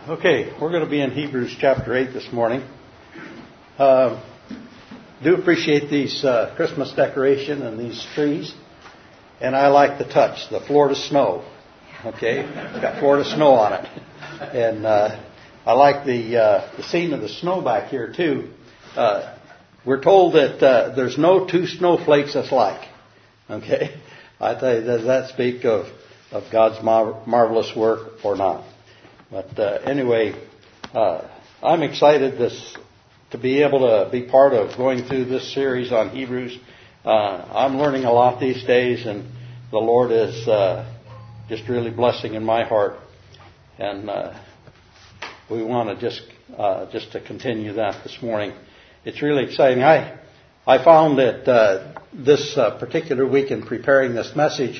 Okay, we're going to be in Hebrews chapter 8 this morning. Do appreciate these Christmas decoration and these trees. And I like the touch, the Florida snow. Okay, it's got Florida snow on it. And I like the scene of the snow back here too. We're told that there's no two snowflakes that's like. Okay, I tell you, does that speak of God's marvelous work or not? But anyway, I'm excited to be able to be part of going through this series on Hebrews. I'm learning a lot these days, and the Lord is just really blessing in my heart. And we want to just to continue that this morning. It's really exciting. I found that this particular week in preparing this message,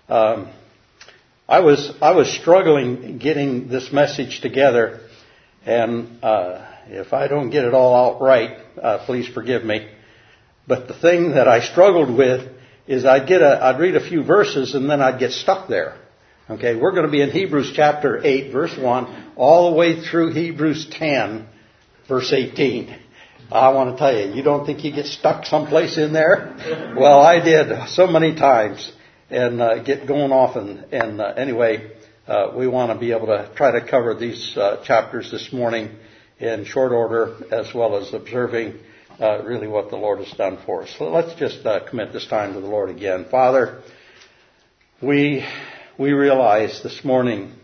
I was struggling getting this message together, and if I don't get it all out right, please forgive me. But the thing that I struggled with is I'd read a few verses and then I'd get stuck there. Okay, we're going to be in Hebrews chapter 8, verse 1, all the way through Hebrews 10, verse 18. I want to tell you, you don't think you get stuck someplace in there? Well, I did so many times. And get going off. And anyway, we want to be able to try to cover these chapters this morning in short order, as well as observing really what the Lord has done for us. So let's just commit this time to the Lord again. Father, we realize this morning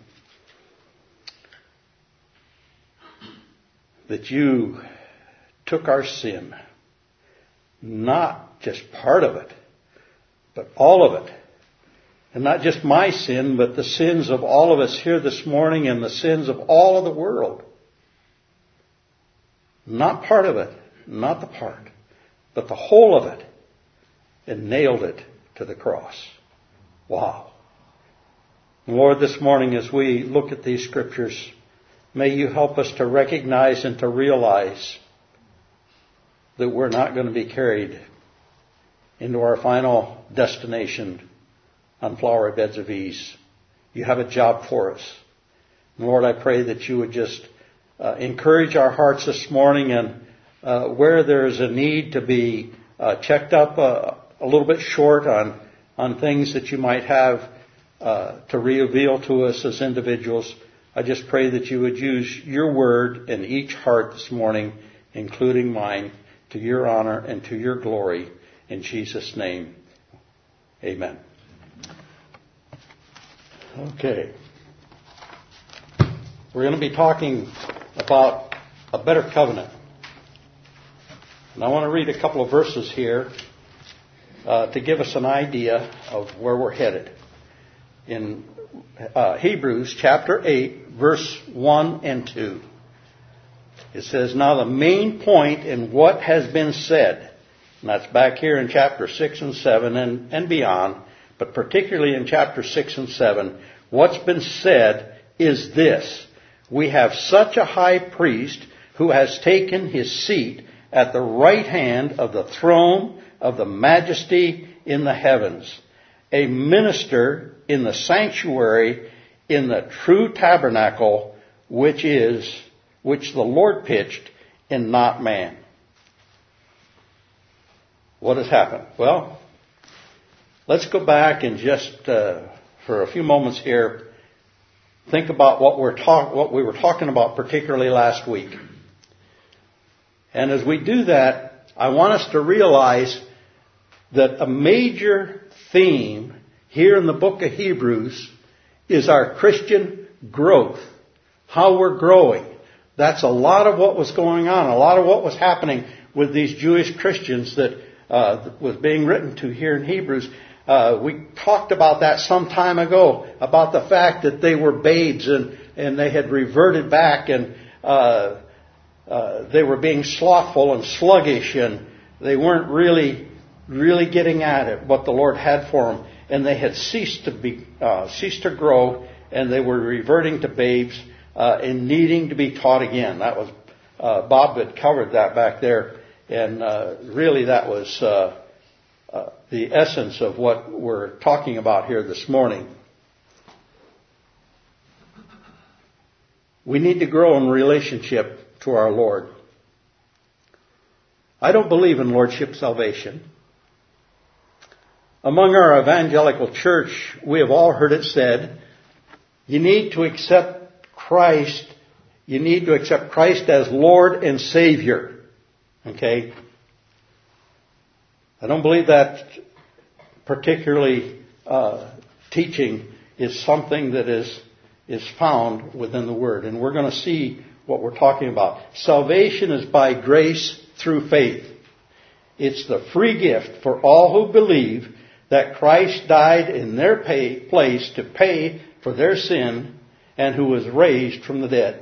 that you took our sin, not just part of it, but all of it. And not just my sin, but the sins of all of us here this morning and the sins of all of the world. Not part of it, not the part, but the whole of it. And nailed it to the cross. Wow. Lord, this morning as we look at these scriptures, may you help us to recognize and to realize that we're not going to be carried into our final destination on flowery beds of ease. You have a job for us. Lord, I pray that you would just encourage our hearts this morning, and where there is a need to be checked up a little bit short on things that you might have to reveal to us as individuals, I just pray that you would use your word in each heart this morning, including mine, to your honor and to your glory. In Jesus' name, amen. Okay. We're going to be talking about a better covenant. And I want to read a couple of verses here to give us an idea of where we're headed. In Hebrews chapter 8, verse 1 and 2. It says, "Now the main point in what has been said," and that's back here in chapter 6 and 7 and beyond, but particularly in chapter 6 and 7, what's been said is this: we have such a high priest who has taken his seat at the right hand of the throne of the majesty in the heavens, a minister in the sanctuary in the true tabernacle, which the Lord pitched and not man. What has happened? Well, let's go back and just for a few moments here think about what we were talking about, particularly last week. And as we do that, I want us to realize that a major theme here in the book of Hebrews is our Christian growth, how we're growing. That's a lot of what was going on, a lot of what was happening with these Jewish Christians that was being written to here in Hebrews. We talked about that some time ago, about the fact that they were babes and they had reverted back, and they were being slothful and sluggish, and they weren't really getting at it, what the Lord had for them. And they had ceased to grow, and they were reverting to babes and needing to be taught again. That was Bob had covered that back there, and really that was the essence of what we're talking about here this morning. We need to grow in relationship to our Lord. I don't believe in lordship salvation. Among our evangelical church, we have all heard it said, you need to accept Christ. You need to accept Christ as Lord and Savior. Okay? I don't believe that particularly teaching is something that is found within the Word. And we're going to see what we're talking about. Salvation is by grace through faith. It's the free gift for all who believe that Christ died in their place to pay for their sin and who was raised from the dead.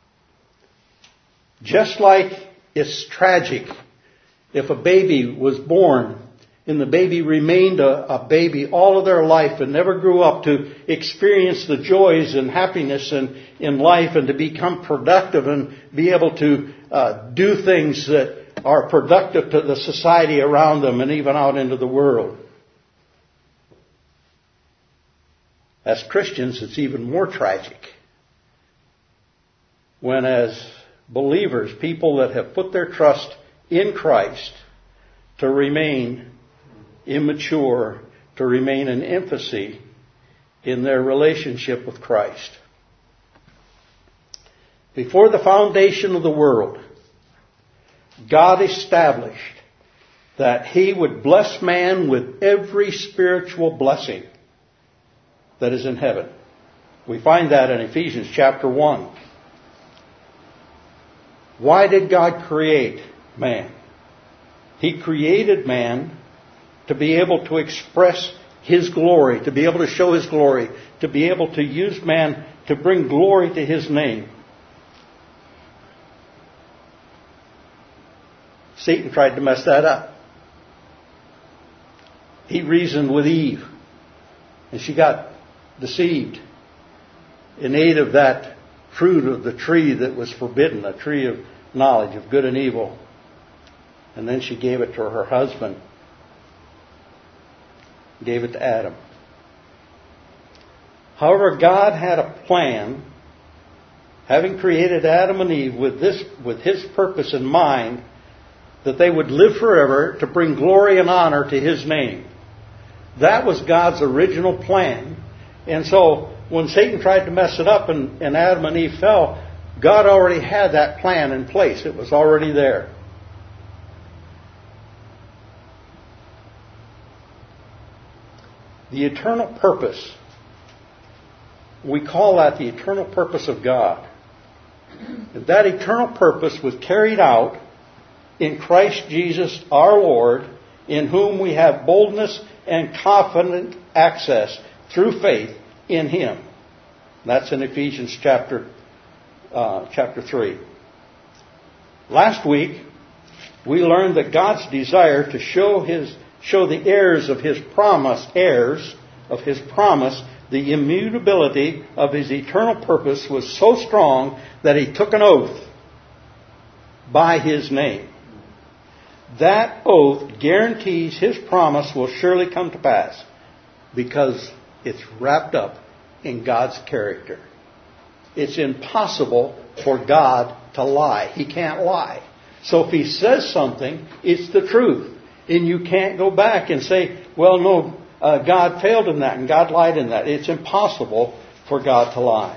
Just like it's tragic if a baby was born and the baby remained a baby all of their life and never grew up to experience the joys and happiness in life and to become productive and be able to do things that are productive to the society around them and even out into the world. As Christians, it's even more tragic when as believers, people that have put their trust in Christ to remain immature, to remain in infancy in their relationship with Christ. Before the foundation of the world, God established that He would bless man with every spiritual blessing that is in heaven. We find that in Ephesians chapter 1. Why did God create man? He created man to be able to express His glory, to be able to show His glory, to be able to use man to bring glory to His name. Satan tried to mess that up. He reasoned with Eve, and she got deceived and ate of that fruit of the tree that was forbidden, a tree of knowledge of good and evil. And then she gave it to her husband, gave it to Adam. However, God had a plan, having created Adam and Eve with His purpose in mind, that they would live forever to bring glory and honor to His name. That was God's original plan. And so when Satan tried to mess it up and Adam and Eve fell, God already had that plan in place. It was already there. The eternal purpose, we call that the eternal purpose of God. That eternal purpose was carried out in Christ Jesus our Lord, in whom we have boldness and confident access through faith in Him. That's in Ephesians chapter 3. Last week, we learned that God's desire to show the heirs of His promise, the immutability of His eternal purpose was so strong that He took an oath by His name. That oath guarantees His promise will surely come to pass because it's wrapped up in God's character. It's impossible for God to lie. He can't lie. So if He says something, it's the truth. And you can't go back and say, well, no, God failed in that and God lied in that. It's impossible for God to lie.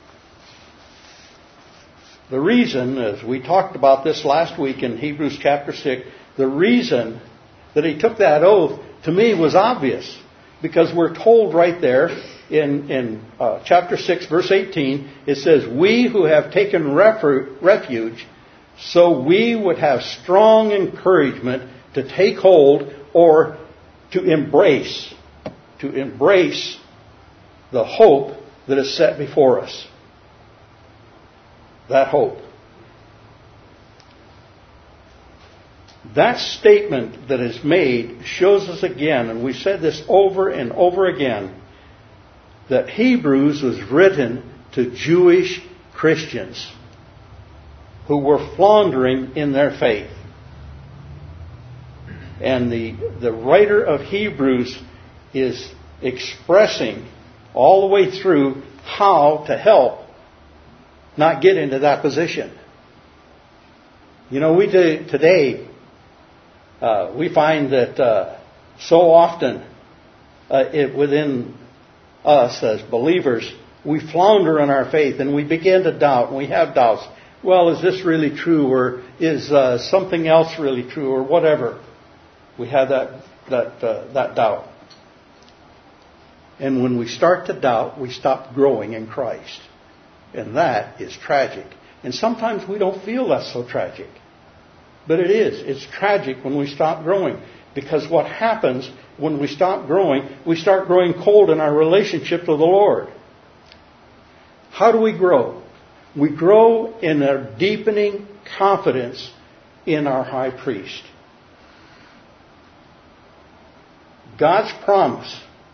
The reason, as we talked about this last week in Hebrews chapter 6, the reason that He took that oath, to me, was obvious. Because we're told right there in chapter 6, verse 18, it says, we who have taken refuge, so we would have strong encouragement to take hold or to embrace the hope that is set before us. That hope. That statement that is made shows us again, and we've said this over and over again, that Hebrews was written to Jewish Christians who were floundering in their faith. And the writer of Hebrews is expressing all the way through how to help not get into that position. You know, today, we find that so often within us as believers, we flounder in our faith and we begin to doubt, and we have doubts. Well, is this really true, or is something else really true, or whatever? We have that doubt. And when we start to doubt, we stop growing in Christ. And that is tragic. And sometimes we don't feel that's so tragic. But it is. It's tragic when we stop growing. Because what happens when we stop growing, we start growing cold in our relationship to the Lord. How do we grow? We grow in a deepening confidence in our high priest. God's promise.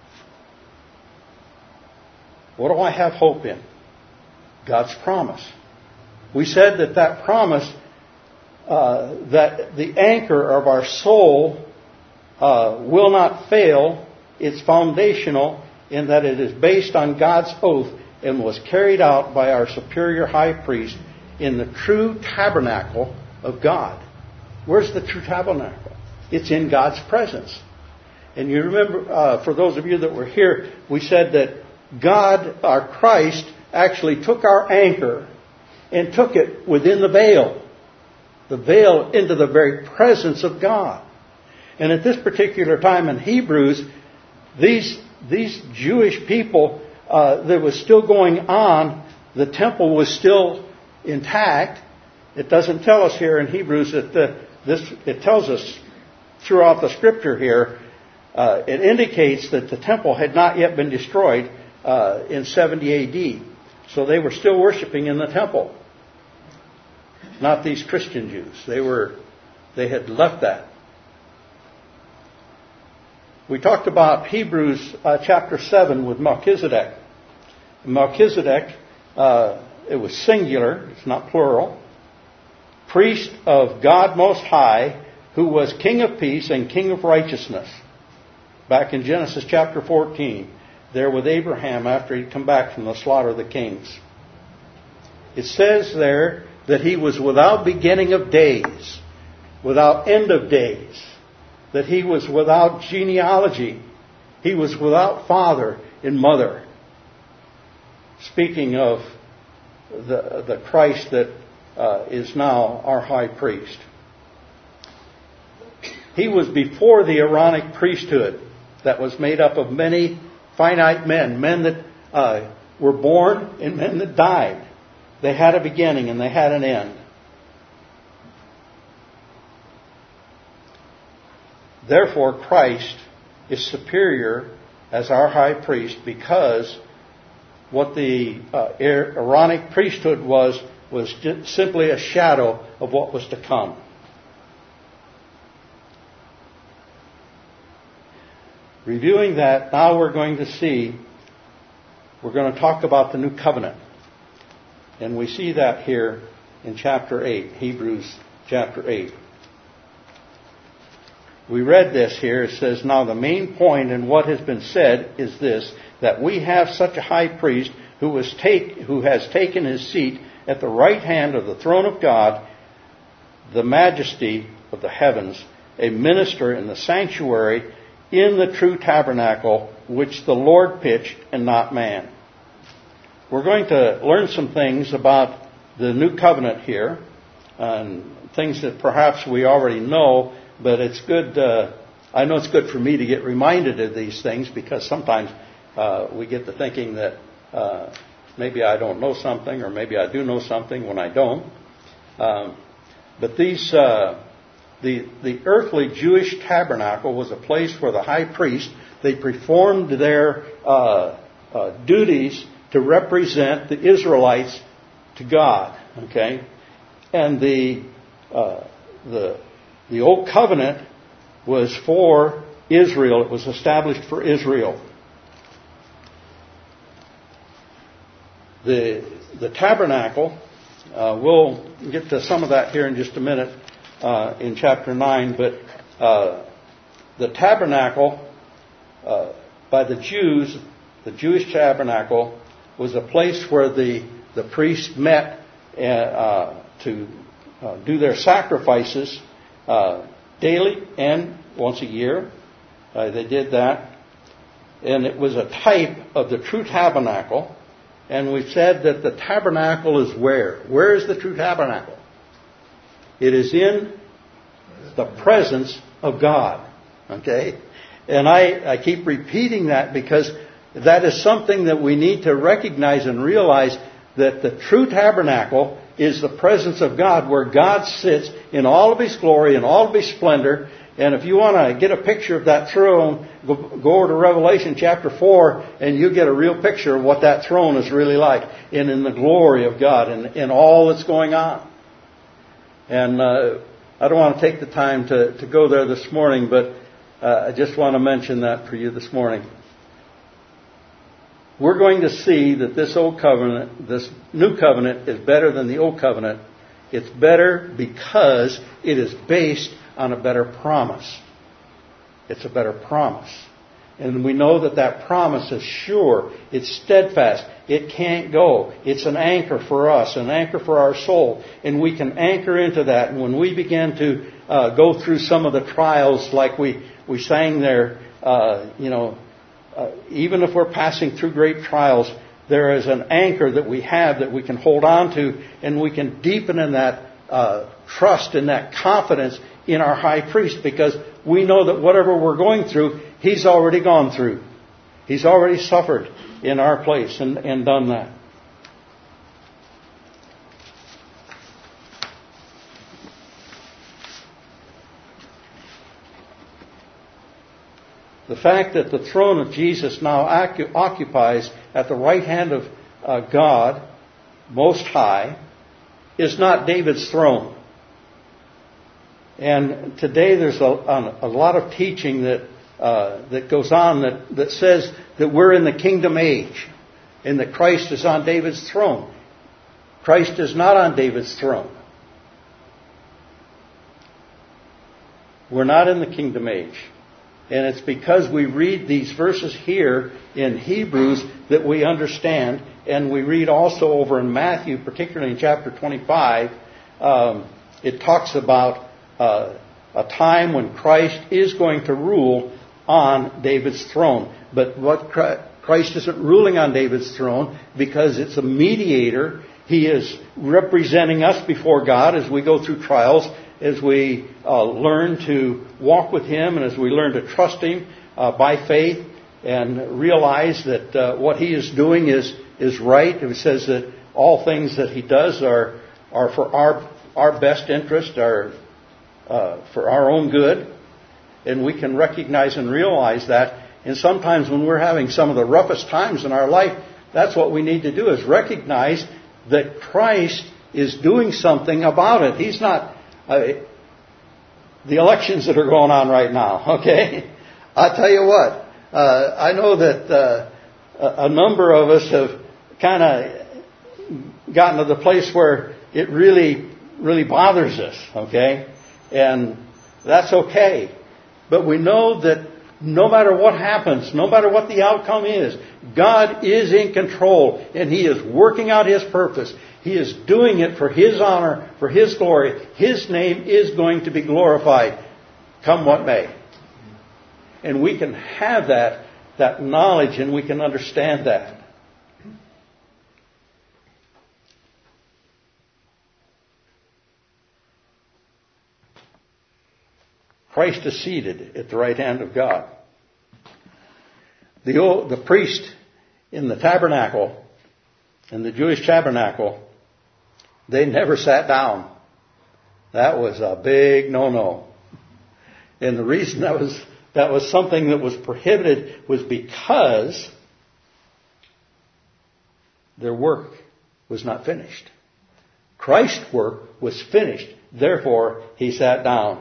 What do I have hope in? God's promise. We said that promise, that the anchor of our soul will not fail. It's foundational in that it is based on God's oath and was carried out by our superior high priest in the true tabernacle of God. Where's the true tabernacle? It's in God's presence. And you remember, for those of you that were here, we said that God, our Christ, actually took our anchor and took it within the veil into the very presence of God. And at this particular time in Hebrews, these Jewish people, there was still going on. The temple was still intact. It doesn't tell us here in Hebrews that it tells us throughout the Scripture here. It indicates that the temple had not yet been destroyed in 70 A.D. So they were still worshiping in the temple. Not these Christian Jews. They had left that. We talked about Hebrews chapter 7 with Melchizedek. Melchizedek, it was singular, it's not plural. Priest of God Most High, who was King of Peace and King of Righteousness. Back in Genesis chapter 14, there with Abraham after he'd come back from the slaughter of the kings. It says there that he was without beginning of days, without end of days, that he was without genealogy, he was without father and mother. Speaking of the Christ that is now our high priest. He was before the Aaronic priesthood that was made up of many finite men that were born and men that died. They had a beginning and they had an end. Therefore, Christ is superior as our high priest because what the Aaronic priesthood was simply a shadow of what was to come. Reviewing that, now we're going to talk about the new covenant. And we see that here in chapter 8, Hebrews chapter 8. We read this here. It says, "Now the main point in what has been said is this, that we have such a high priest who has taken his seat at the right hand of the throne of God, the majesty of the heavens, a minister in the sanctuary, in the true tabernacle, which the Lord pitched and not man." We're going to learn some things about the new covenant here, and things that perhaps we already know, but it's good. I know it's good for me to get reminded of these things because sometimes we get to thinking that maybe I don't know something, or maybe I do know something when I don't. But these, the earthly Jewish tabernacle was a place where the high priest, they performed their duties to represent the Israelites to God. Okay, and the old covenant was for Israel. It was established for Israel. The tabernacle, we'll get to some of that here in just a minute in chapter 9, but the tabernacle by the Jews, the Jewish tabernacle, was a place where the the priests met to do their sacrifices daily and once a year. They did that. And it was a type of the true tabernacle. And we've said that the tabernacle is where? Where is the true tabernacle? It is in the presence of God. Okay? And I keep repeating that because that is something that we need to recognize and realize, that the true tabernacle is the presence of God, where God sits in all of His glory and all of His splendor. And if you want to get a picture of that throne, go over to Revelation chapter 4 and you get a real picture of what that throne is really like, and in the glory of God and in all that's going on. And I don't want to take the time to go there this morning, but I just want to mention that for you this morning. We're going to see that this old covenant, this new covenant, is better than the old covenant. It's better because it is based on a better promise. It's a better promise. And we know that that promise is sure. It's steadfast. It can't go. It's an anchor for us, an anchor for our soul. And we can anchor into that. And when we begin to go through some of the trials like we sang there, even if we're passing through great trials, there is an anchor that we have that we can hold on to, and we can deepen in that trust and that confidence in our high priest, because we know that whatever we're going through, He's already gone through. He's already suffered in our place and done that. The fact that the throne of Jesus now occupies at the right hand of God, Most High, is not David's throne. And today there's a lot of teaching that goes on that says that we're in the kingdom age and that Christ is on David's throne. Christ is not on David's throne. We're not in the kingdom age. And it's because we read these verses here in Hebrews that we understand, and we read also over in Matthew, particularly in chapter 25, it talks about a time when Christ is going to rule on David's throne. But what Christ isn't ruling on David's throne because it's a mediator. He is representing us before God as we go through trials, as we learn to walk with Him, and as we learn to trust Him by faith and realize that what He is doing is right. It says that all things that He does are for our best interest, are for our own good. And we can recognize and realize that. And sometimes when we're having some of the roughest times in our life, that's what we need to do, is recognize that Christ is doing something about it. He's not... the elections that are going on right now, okay? I'll tell you what, I know that a number of us have kind of gotten to the place where it really, really bothers us, okay? And that's okay. But we know that no matter what happens, no matter what the outcome is, God is in control, and He is working out His purpose. He is doing it for His honor, for His glory. His name is going to be glorified, come what may. And we can have that knowledge, and we can understand that. Christ is seated at the right hand of God. The priest in the tabernacle, in the Jewish tabernacle, they never sat down. That was a big no-no. And the reason that was something that was prohibited was because their work was not finished. Christ's work was finished. Therefore, He sat down.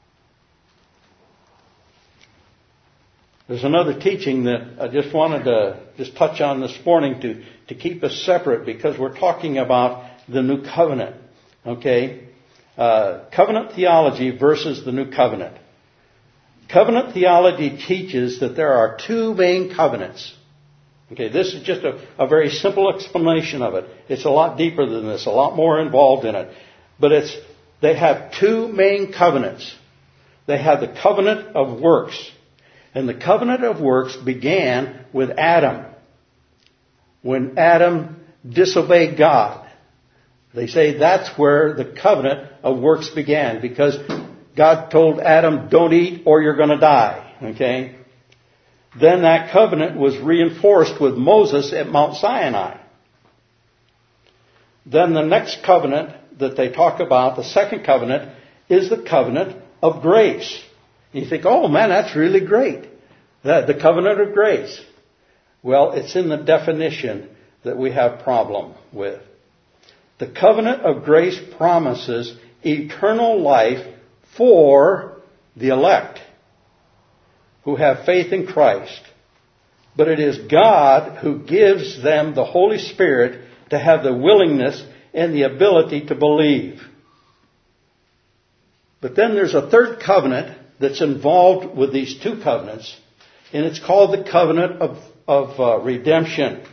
There's another teaching that I just wanted to just touch on this morning to keep us separate, because we're talking about the new covenant. Okay? Covenant theology versus the new covenant. Covenant theology teaches that there are two main covenants. Okay, this is just a very simple explanation of it. It's a lot deeper than this, a lot more involved in it. But they have two main covenants. They have the covenant of works. And the covenant of works began with Adam. When Adam disobeyed God. They say that's where the covenant of works began. Because God told Adam, don't eat or you're going to die. Okay? Then that covenant was reinforced with Moses at Mount Sinai. Then the next covenant that they talk about, the second covenant, is the covenant of grace. You think, oh man, that's really great. The covenant of grace. Well, it's in the definition that we have problem with. The covenant of grace promises eternal life for the elect who have faith in Christ. But it is God who gives them the Holy Spirit to have the willingness and the ability to believe. But then there's a third covenant that's involved with these two covenants, and it's called the covenant of redemption.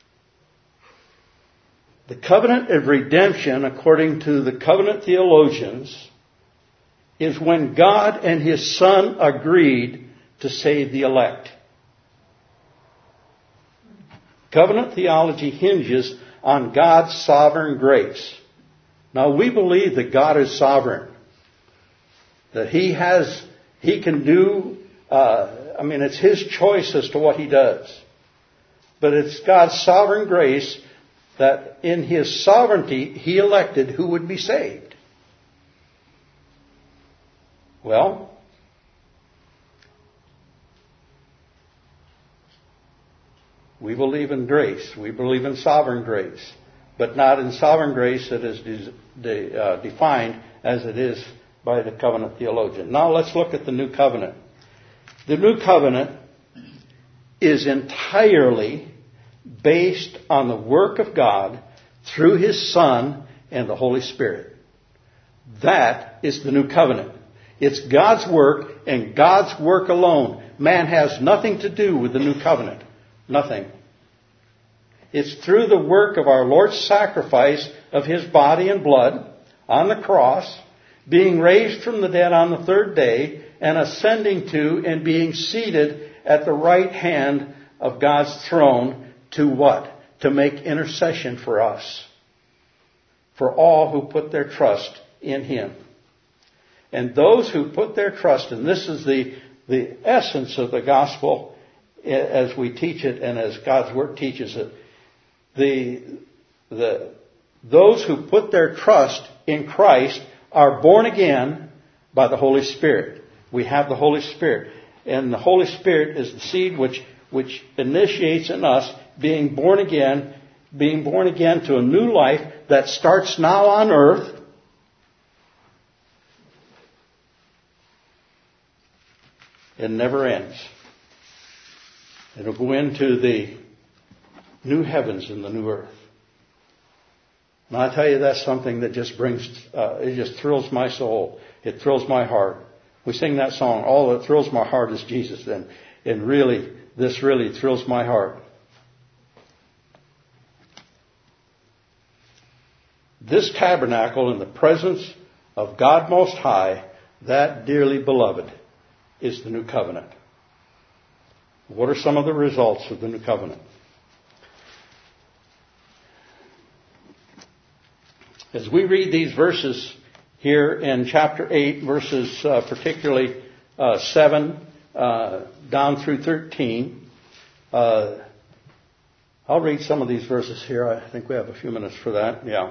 The covenant of redemption, according to the covenant theologians, is when God and His Son agreed to save the elect. Covenant theology hinges on God's sovereign grace. Now we believe that God is sovereign. That He can do, it's His choice as to what He does. But it's God's sovereign grace that in His sovereignty He elected who would be saved. Well, we believe in grace. We believe in sovereign grace. But not in sovereign grace that is defined as it is by the covenant theologian. Now let's look at the new covenant. The new covenant is entirely based on the work of God through His Son and the Holy Spirit. That is the new covenant. It's God's work and God's work alone. Man has nothing to do with the new covenant. Nothing. It's through the work of our Lord's sacrifice of His body and blood on the cross, being raised from the dead on the third day, and ascending to and being seated at the right hand of God's throne to what? To make intercession for us. For all who put their trust in Him. And those who put their trust, and this is the essence of the gospel as we teach it and as God's Word teaches it, those who put their trust in Christ are born again by the Holy Spirit. We have the Holy Spirit. And the Holy Spirit is the seed which initiates in us being born again to a new life that starts now on earth. It never ends. It'll go into the new heavens and the new earth. And I tell you, that's something that just it just thrills my soul. It thrills my heart. We sing that song, all that thrills my heart is Jesus. And really, this really thrills my heart. This tabernacle in the presence of God Most High, that dearly beloved, is the new covenant. What are some of the results of the new covenant? As we read these verses here in chapter 8, verses particularly 7 down through 13, I'll read some of these verses here. I think we have a few minutes for that. Yeah.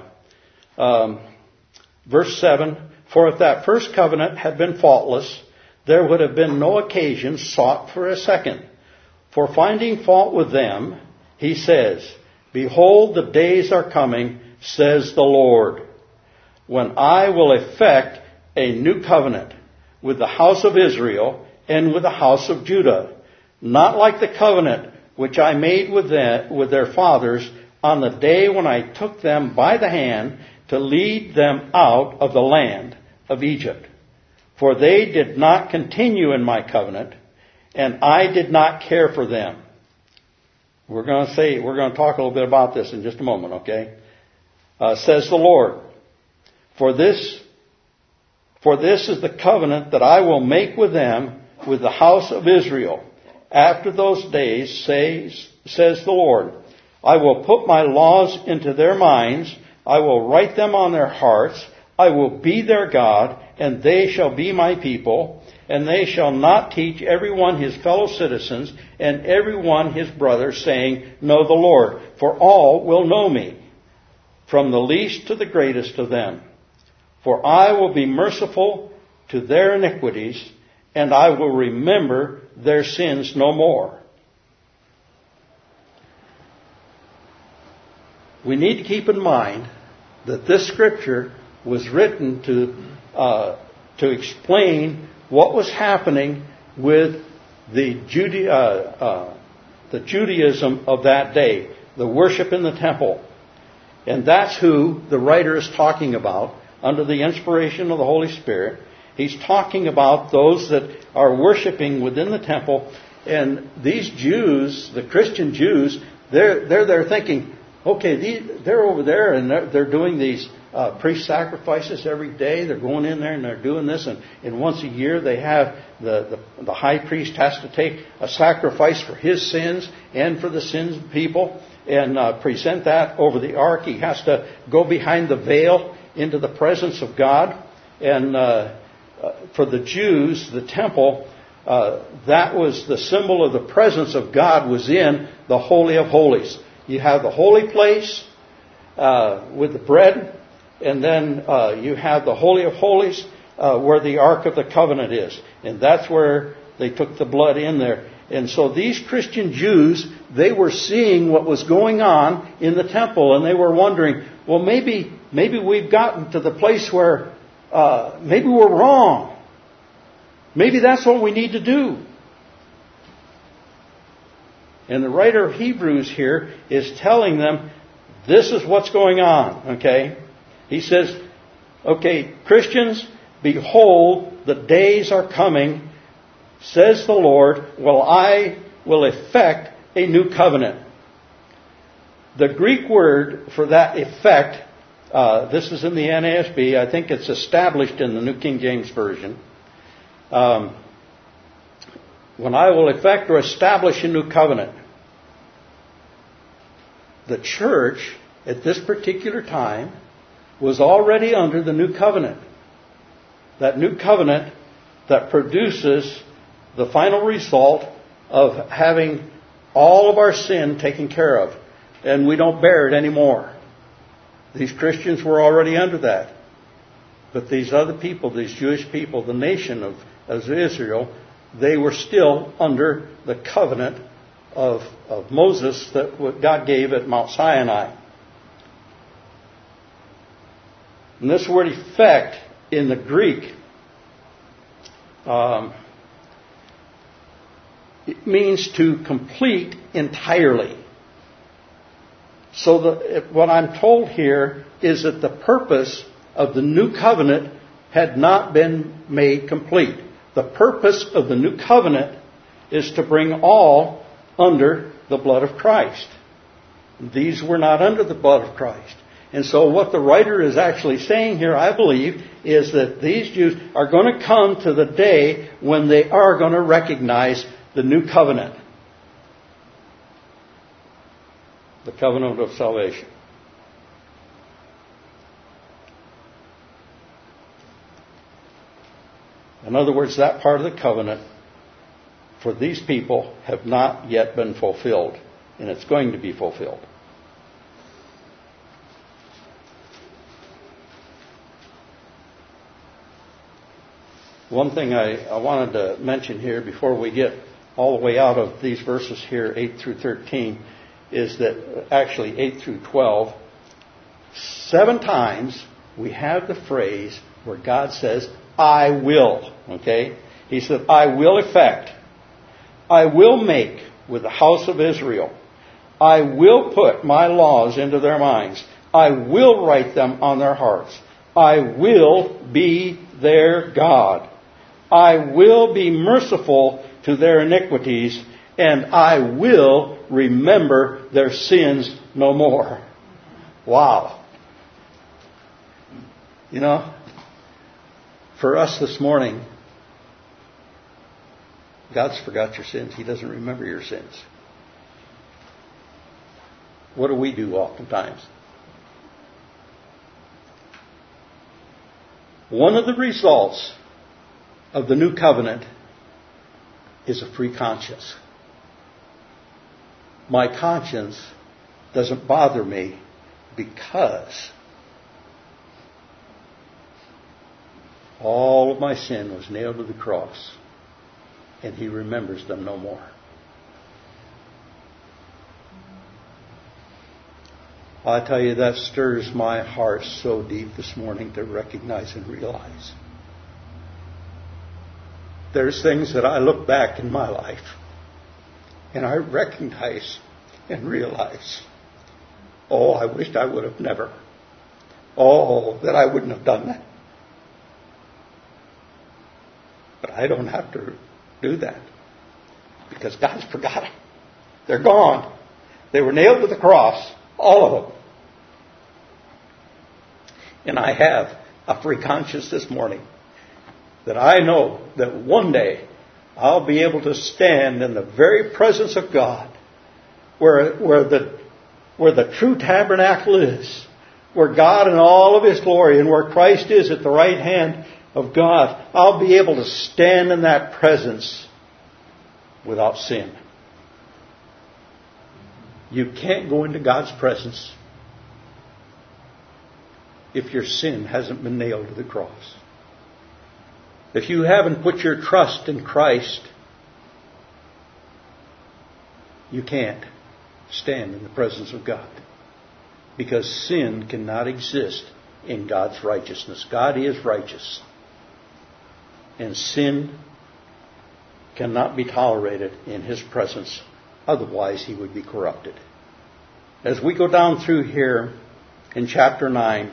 Verse 7, for if that first covenant had been faultless, there would have been no occasion sought for a second. For finding fault with them, He says, behold, the days are coming, says the Lord, when I will effect a new covenant with the house of Israel and with the house of Judah, not like the covenant which I made with their fathers on the day when I took them by the hand to lead them out of the land of Egypt. For they did not continue in my covenant, and I did not care for them. We're going to talk a little bit about this in just a moment, okay? Says the Lord, For this is the covenant that I will make with them, with the house of Israel. After those days, says the Lord, I will put my laws into their minds. I will write them on their hearts. I will be their God, and they shall be my people. And they shall not teach everyone his fellow citizens and everyone his brother, saying, Know the Lord, for all will know me, from the least to the greatest of them. For I will be merciful to their iniquities, and I will remember their sins no more. We need to keep in mind that this scripture was written to explain what was happening with the Judaism of that day, the worship in the temple. And that's who the writer is talking about under the inspiration of the Holy Spirit. He's talking about those that are worshiping within the temple. And these Jews, the Christian Jews, they're there thinking, okay, they're over there and they're doing these priest sacrifices every day. They're going in there and they're doing this. And once a year they have the high priest has to take a sacrifice for his sins and for the sins of people and present that over the ark. He has to go behind the veil into the presence of God. And for the Jews, the temple, that was the symbol of the presence of God was in the Holy of Holies. You have the holy place with the bread, and then you have the Holy of Holies where the Ark of the Covenant is. And that's where they took the blood in there. And so these Christian Jews, they were seeing what was going on in the temple, and they were wondering, well, maybe we've gotten to the place where maybe we're wrong. Maybe that's what we need to do. And the writer of Hebrews here is telling them, this is what's going on, okay? He says, okay, Christians, behold, the days are coming, says the Lord, well, I will effect a new covenant. The Greek word for that effect, this is in the NASB, I think it's established in the New King James Version. When I will effect or establish a new covenant. The church at this particular time was already under the new covenant. That new covenant that produces the final result of having all of our sin taken care of. And we don't bear it anymore. These Christians were already under that. But these other people, these Jewish people, the nation of Israel, they were still under the covenant of Moses that God gave at Mount Sinai. And this word effect in the Greek, it means to complete entirely. So what I'm told here is that the purpose of the new covenant had not been made complete. The purpose of the new covenant is to bring all under the blood of Christ. These were not under the blood of Christ. And so what the writer is actually saying here, I believe, is that these Jews are going to come to the day when they are going to recognize the new covenant. The covenant of salvation. In other words, that part of the covenant for these people have not yet been fulfilled. And it's going to be fulfilled. One thing I wanted to mention here before we get all the way out of these verses here, 8 through 13, is that actually 8 through 12, 7 times we have the phrase where God says, I will. Okay? He said, I will effect. I will make with the house of Israel. I will put my laws into their minds. I will write them on their hearts. I will be their God. I will be merciful to their iniquities, and I will remember their sins no more. Wow. You know, for us this morning, God's forgot your sins. He doesn't remember your sins. What do we do oftentimes? One of the results of the new covenant is a free conscience. My conscience doesn't bother me because all of my sin was nailed to the cross, and He remembers them no more. I tell you, that stirs my heart so deep this morning to recognize and realize. There's things that I look back in my life and I recognize and realize, oh, I wished I would have never. Oh, that I wouldn't have done that. But I don't have to do that because God's forgot it. They're gone. They were nailed to the cross, all of them. And I have a free conscience this morning that I know that one day I'll be able to stand in the very presence of God where the true tabernacle is, where God in all of His glory and where Christ is at the right hand of God. I'll be able to stand in that presence without sin. You can't go into God's presence if your sin hasn't been nailed to the cross. If you haven't put your trust in Christ, you can't stand in the presence of God. Because sin cannot exist in God's righteousness. God is righteous. And sin cannot be tolerated in His presence. Otherwise, He would be corrupted. As we go down through here in chapter 9,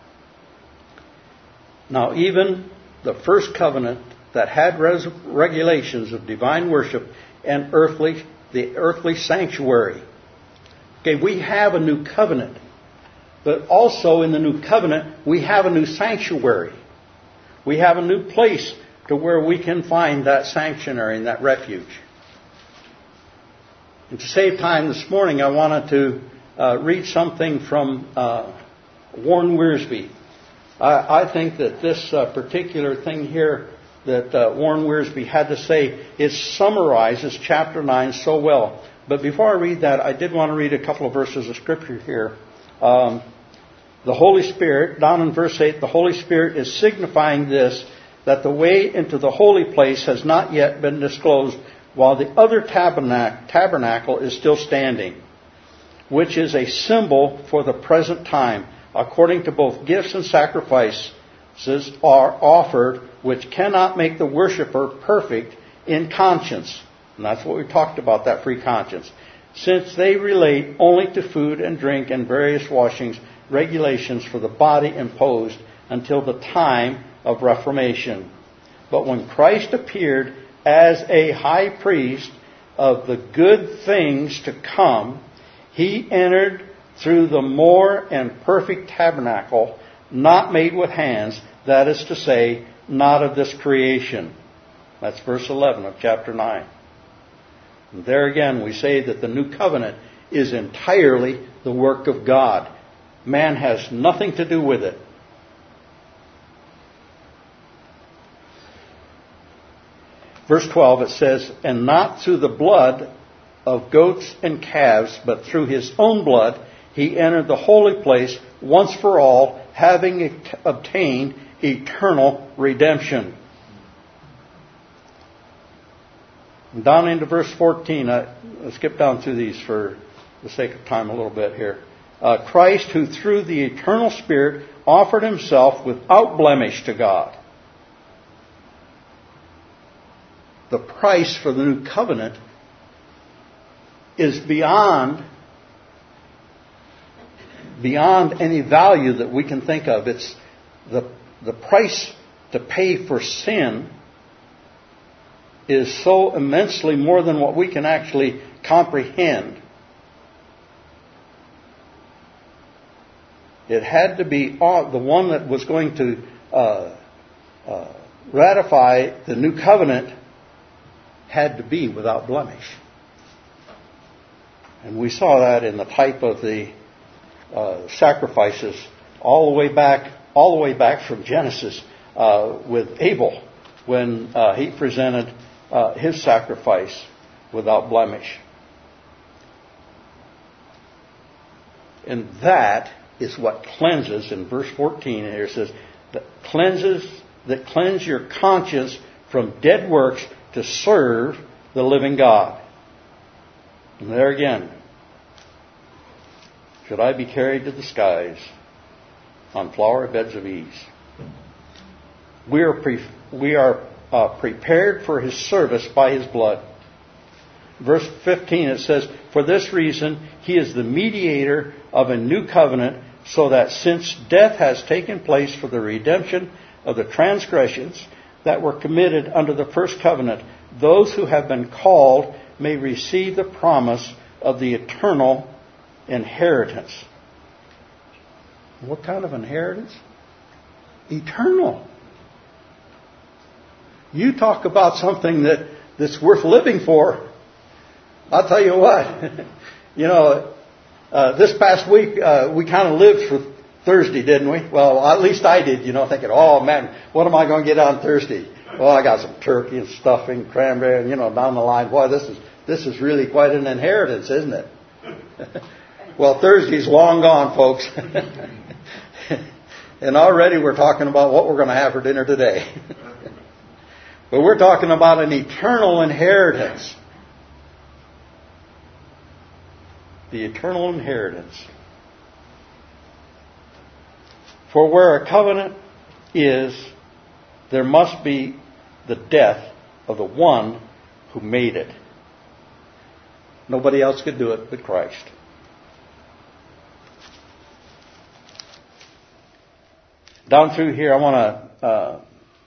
now even the first covenant that had regulations of divine worship and the earthly sanctuary. Okay, we have a new covenant. But also in the new covenant, we have a new sanctuary. We have a new place to where we can find that sanctuary and that refuge. And to save time this morning, I wanted to read something from Warren Wiersbe. I think that this particular thing here that Warren Wiersbe had to say, it summarizes chapter 9 so well. But before I read that, I did want to read a couple of verses of Scripture here. The Holy Spirit, down in verse 8, the Holy Spirit is signifying this, that the way into the holy place has not yet been disclosed, while the other tabernacle is still standing, which is a symbol for the present time, according to both gifts and sacrifices are offered, which cannot make the worshiper perfect in conscience. And that's what we talked about, that free conscience. Since they relate only to food and drink and various washings, regulations for the body imposed until the time of Reformation. But when Christ appeared as a high priest of the good things to come, He entered through the more and perfect tabernacle, not made with hands, that is to say, not of this creation. That's verse 11 of chapter 9. And there again we say that the new covenant is entirely the work of God. Man has nothing to do with it. Verse 12, it says, and not through the blood of goats and calves, but through His own blood, He entered the holy place once for all, having obtained eternal redemption. Down into verse 14, I'll skip down through these for the sake of time a little bit here. Christ, who through the eternal Spirit offered Himself without blemish to God. The price for the new covenant is beyond any value that we can think of. It's the price to pay for sin is so immensely more than what we can actually comprehend. It had to be the one that was going to ratify the new covenant had to be without blemish. And we saw that in the type of the sacrifices all the way back from Genesis with Abel, when he presented his sacrifice without blemish. And that is what cleanses, in verse 14 here it says, that cleanse your conscience from dead works to serve the living God. And there again, should I be carried to the skies on flower beds of ease? We are prepared for His service by His blood. Verse 15 it says, for this reason He is the mediator of a new covenant, so that since death has taken place for the redemption of the transgressions that were committed under the first covenant, those who have been called may receive the promise of the eternal inheritance. What kind of inheritance? Eternal. You talk about something that's worth living for. I'll tell you what. This past week we kind of lived for Thursday, didn't we? Well, at least I did, thinking, oh man, what am I going to get on Thursday? Well, I got some turkey and stuffing, cranberry, and down the line. Boy, this is really quite an inheritance, isn't it? Well, Thursday's long gone, folks. And already we're talking about what we're going to have for dinner today. But we're talking about an eternal inheritance. The eternal inheritance. For where a covenant is, there must be the death of the one who made it. Nobody else could do it but Christ. Down through here, I want to...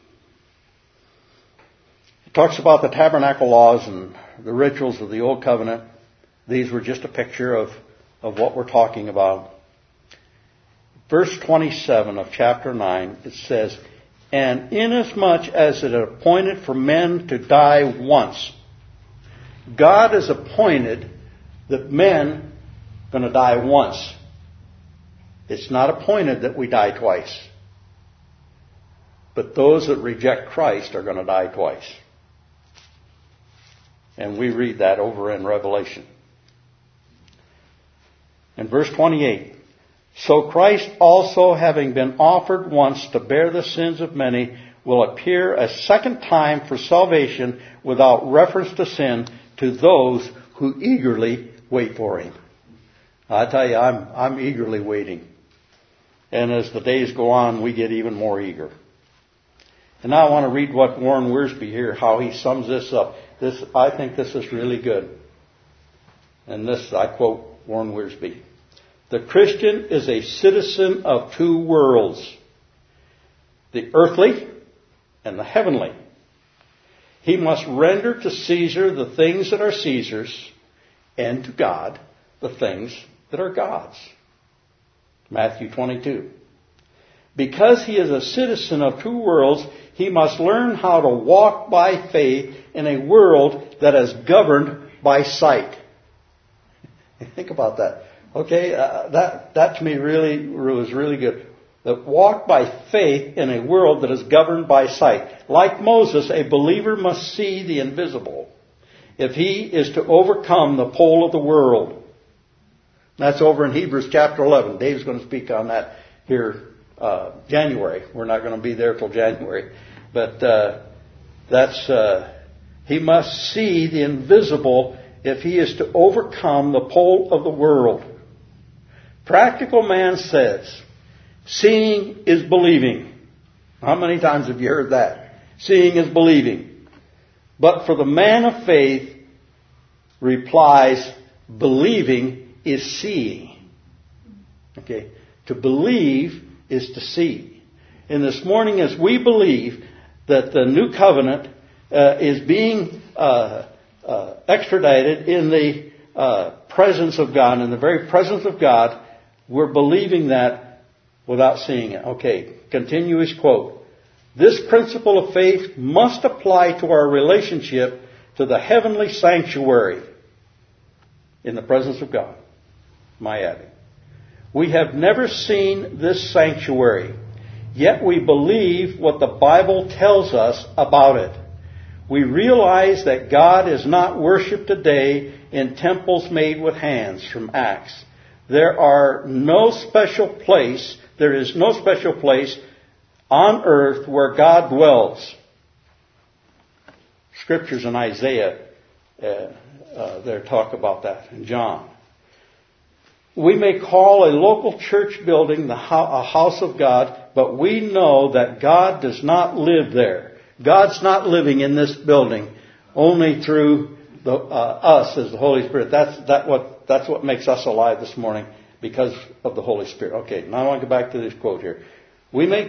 it talks about the tabernacle laws and the rituals of the Old Covenant. These were just a picture of what we're talking about. Verse 27 of chapter 9, it says, and inasmuch as it is appointed for men to die once, God has appointed that men are going to die once. It's not appointed that we die twice. But those that reject Christ are going to die twice. And we read that over in Revelation. In verse 28, so Christ also, having been offered once to bear the sins of many, will appear a second time for salvation without reference to sin to those who eagerly wait for Him. I tell you, I'm eagerly waiting. And as the days go on, we get even more eager. And now I want to read what Warren Wiersbe here, how he sums this up. I think this is really good. And this, I quote Warren Wiersbe. The Christian is a citizen of two worlds, the earthly and the heavenly. He must render to Caesar the things that are Caesar's, and to God the things that are God's. Matthew 22. Because he is a citizen of two worlds, he must learn how to walk by faith in a world that is governed by sight. Think about that. Okay, that to me really was really good. That walk by faith in a world that is governed by sight. Like Moses, a believer must see the invisible if he is to overcome the pull of the world. That's over in Hebrews chapter 11. Dave's going to speak on that here January. We're not going to be there till January. But he must see the invisible if he is to overcome the pull of the world. Practical man says, seeing is believing. How many times have you heard that? Seeing is believing. But for the man of faith replies, believing is seeing. Okay? To believe is to see. And this morning, as we believe that the new covenant is being extradited in the presence of God, in the very presence of God, we're believing that without seeing it. Okay, continuous quote. This principle of faith must apply to our relationship to the heavenly sanctuary in the presence of God. My adding. We have never seen this sanctuary, yet we believe what the Bible tells us about it. We realize that God is not worshipped today in temples made with hands, from Acts. There is no special place on earth where God dwells. Scriptures in Isaiah, there talk about that, in John. We may call a local church building a house of God, but we know that God does not live there. God's not living in this building only through us as the Holy Spirit. That's what makes us alive this morning, because of the Holy Spirit. Okay, now I want to go back to this quote here. We may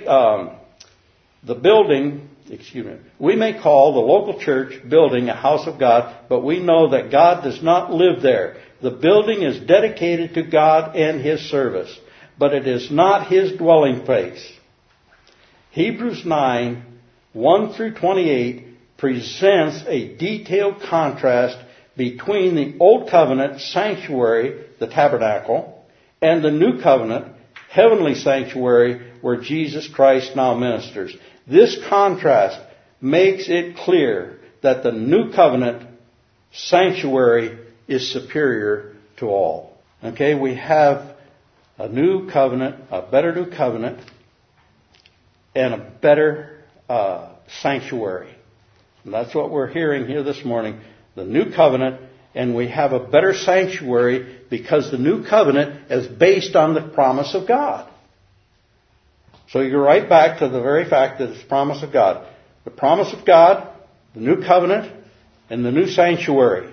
we may call the local church building a house of God, but we know that God does not live there. The building is dedicated to God and His service, but it is not His dwelling place. Hebrews 9, 1 through 28 presents a detailed contrast between the Old Covenant sanctuary, the tabernacle, and the New Covenant heavenly sanctuary where Jesus Christ now ministers. This contrast makes it clear that the New Covenant sanctuary is superior to all. Okay, we have a new covenant, a better new covenant, and a better sanctuary. And that's what we're hearing here this morning. The new covenant, and we have a better sanctuary because the new covenant is based on the promise of God. So you go right back to the very fact that it's the promise of God. The promise of God, the new covenant, and the new sanctuary.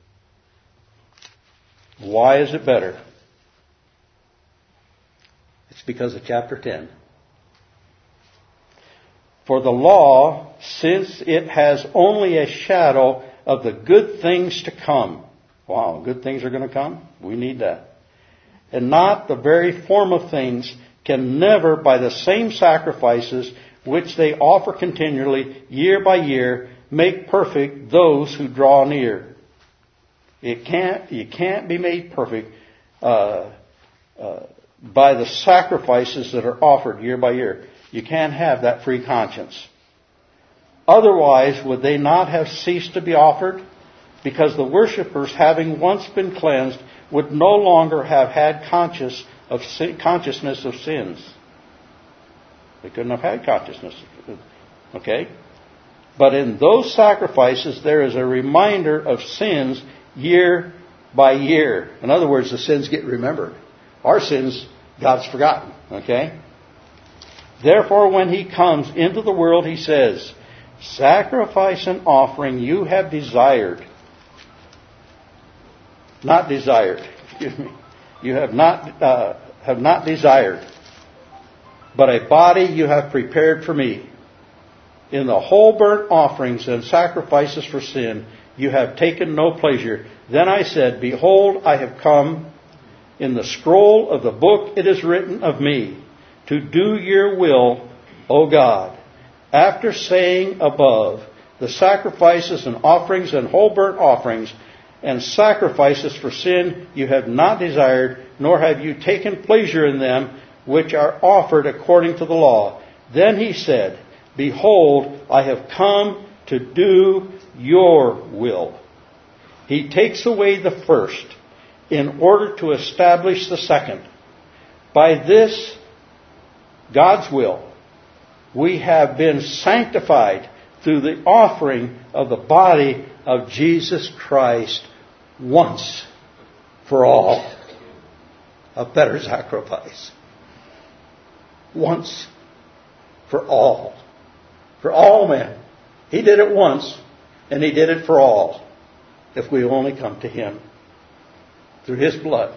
Why is it better? It's because of chapter 10. For the law, since it has only a shadow of the good things to come. Wow, good things are going to come? We need that. And not the very form of things, can never, by the same sacrifices which they offer continually, year by year, make perfect those who draw near. You can't be made perfect by the sacrifices that are offered year by year. You can't have that free conscience. Otherwise, would they not have ceased to be offered? Because the worshippers, having once been cleansed, would no longer have had consciousness of sins. They couldn't have had consciousness. Okay? But in those sacrifices, there is a reminder of sins year by year. In other words, the sins get remembered. Our sins, God's forgotten. Okay? Therefore, when He comes into the world, He says, sacrifice and offering you have desired. Not desired. Excuse me. You have not desired. But a body you have prepared for me. In the whole burnt offerings and sacrifices for sin, you have taken no pleasure. Then I said, behold, I have come. In the scroll of the book it is written of me, to do your will, O God. After saying above, the sacrifices and offerings and whole burnt offerings and sacrifices for sin you have not desired, nor have you taken pleasure in them, which are offered according to the law. Then He said, behold, I have come to do your will. He takes away the first in order to establish the second. By this, God's will, we have been sanctified through the offering of the body of Jesus Christ once for all. A better sacrifice. Once for all. For all men. He did it once, and He did it for all. If we only come to Him through His blood.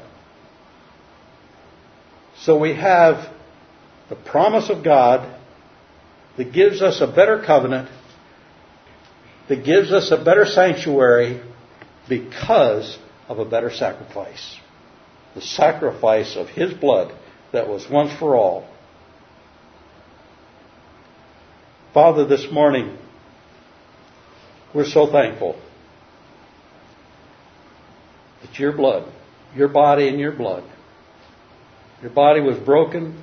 So we have the promise of God that gives us a better covenant. that gives us a better sanctuary because of a better sacrifice. The sacrifice of His blood that was once for all. Father, this morning, we're so thankful that your blood, your body and your blood, your body was broken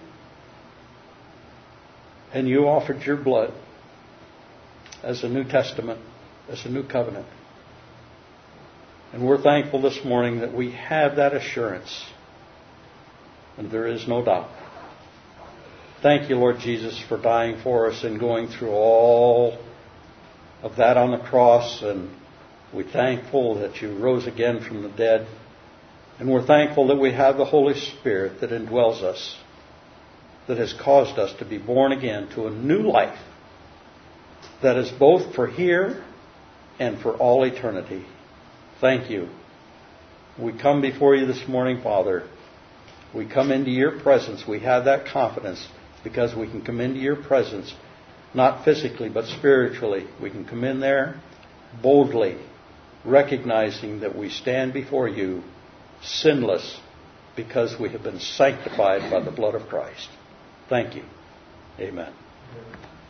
and you offered your blood as a New Testament, as a new covenant. And we're thankful this morning that we have that assurance. And there is no doubt. Thank you, Lord Jesus, for dying for us and going through all of that on the cross. And we're thankful that you rose again from the dead. And we're thankful that we have the Holy Spirit that indwells us, that has caused us to be born again to a new life that is both for here and for all eternity. Thank you. We come before you this morning, Father. We come into your presence. We have that confidence because we can come into your presence, not physically but spiritually. We can come in there boldly, recognizing that we stand before you sinless because we have been sanctified by the blood of Christ. Thank you. Amen.